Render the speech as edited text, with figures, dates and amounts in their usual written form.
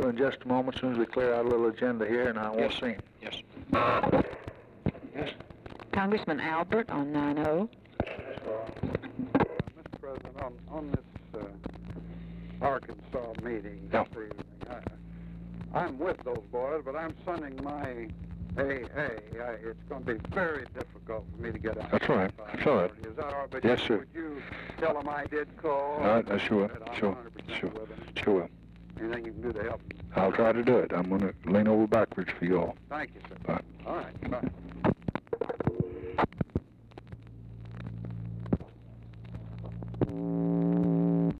Michael in just a moment, as soon as we clear out a little agenda here, and I won't see him. Yes. Yes. Congressman Albert on 9-0. Mr. President, on this Arkansas meeting this evening, I'm with those boys, but I'm sending my AA. It's going to be very difficult for me to get out. That's right. I saw it. Is that all right? But Yes, sir. Would you tell them I did call? Sure. That I'm Sure. 100% Sure. with them? Sure will. Anything you can do to help? I'll try to do it. I'm going to lean over backwards for you all. Thank you, sir. Bye. All right. Bye.